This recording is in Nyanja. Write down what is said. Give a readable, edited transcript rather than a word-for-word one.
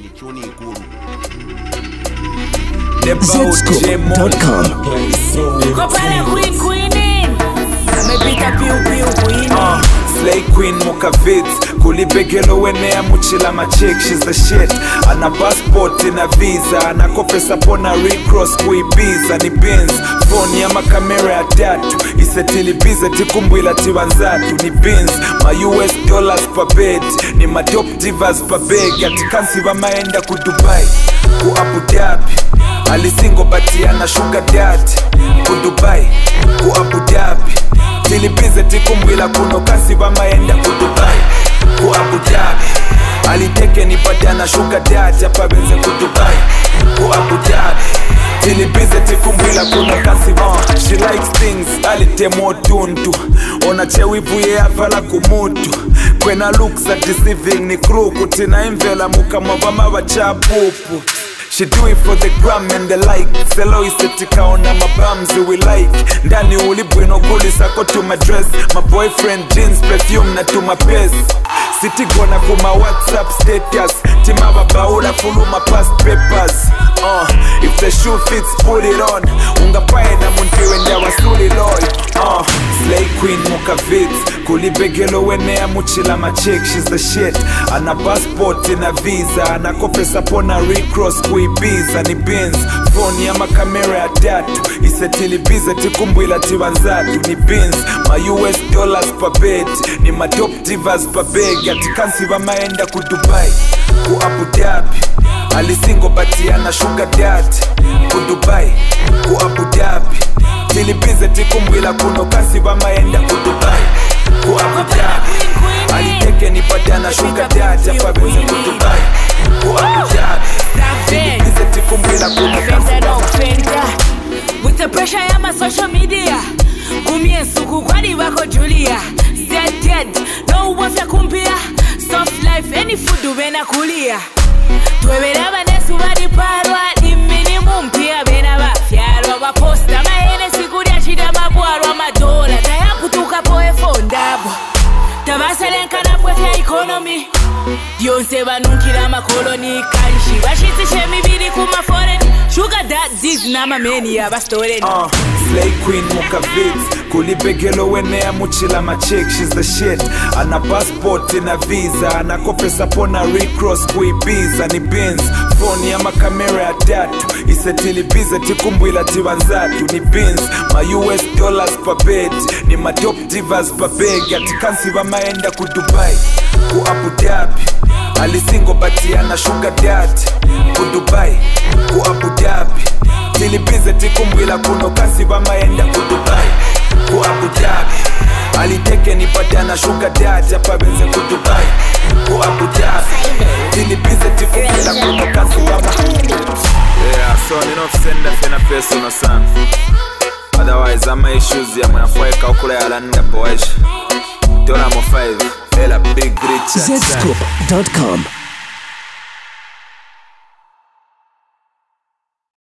Zscoop.com. Slay Queen Mukavitz kulibegelo wenea muchila machik, she's the shit. Ana passport na visa, ana kopesa pona recross kuibiza ni bins. Phone ya makamera ya tatu isetilibize tikumbwila tiwanzatu ni bins. Ma US dollars per bed ni ma top divas per bag. Atikansi vamaenda ku Dubai ku Abu Dhabi, alisingo batiana sugar daddy ku Dubai ku Abu Dhabi. Tilibize tikumbwila kuno kasi vamaenda ku Dubai ku Abu Dhabi. Aliteke ni batiana sugar daddy hapa benze ku Dubai ku Abu Dhabi. Tilibize tikumbwila kuno kasi she likes things alitemo tuntu. Ona chewivu ye avala kumutu. Kwena looks are deceiving ni kruku. Tina imvela muka mabama wachapupu. She do it for the gram and the like. Selo isetika ona mabamzi we like. Ndani ulibwino guli sako to my dress. My boyfriend jeans, perfume na to my pesa. Siti gona kuma WhatsApp status. Tima babaula fulu my past papers. If the shoe fits, put it on. Ungapae na muntiwe ndia wasuli loy. Slay Queen Mukavitz kulibegelo wenea muchila machik, she's the shit. Ana passport na visa, ana kopesa pona recross kuibiza ni bins. Phone ya makamera ya tatu isetilibize tikumbwila tiwanzatu ni bins. Ma US dollars per bed ni ma top divas per bag. Atikansi vamaenda ku Dubai ku Abu Dhabi, alisingo batiana sugar daddy ku Dubai ku Abu Dhabi. Tilibize tikumbwila kuno kasi vamaenda ku Dubai ku Abu Dhabi. Aliteke ni batiana sugar daddy hapa benze ku Dubai ku Abu Dhabi. Tilibize tikumbwila kuno kasi vamaenda. With the pressure ya ma social media, kumie suku kwadi wako Julia. Dead, no wafya kumpia. Soft life, any food wena kulia. Tuwebera banesu wadi parwa. Di minimum pia bena wafyarwa. Waposta maene sikuria chida mabuarwa madola. Taya kutuka poe fondabo. Tabaselenka na pwefya economy. Dionse banunkila makoloni. Karishi bashitishe mibidi kuma foreign. Sugar daddies na mameni ya bastolen. Slay Queen Mukavitz kulibegelo wenea muchila machik, she's the shit. Ana passport na visa, ana kopesa pona recross kuibiza ni bins. Phone ya makamera ya tatu isetilibize tikumbwila tiwanzatu ni bins. Ma US dollars per bed ni ma top divas per bag. Atikansi vamaenda ku Dubai ku Abu Dhabi, alisingo batiana sugar daddy ku Dubai ku Abu Dhabi. Tilibize tikumbwila kuno kasi vamaenda ku Dubai ku Abu Dhabi. Aliteke ni batiana sugar daddy hapa benze ku Dubai ku Abu Dhabi. Tilibize tikumbwila kuno kasi vamaenda. Yeah, so you know send that in a personal son. Otherwise I'm issues ya mnafueka ukula ya landa poesha. Dora mo 5 ela big rich. Zscoop.com.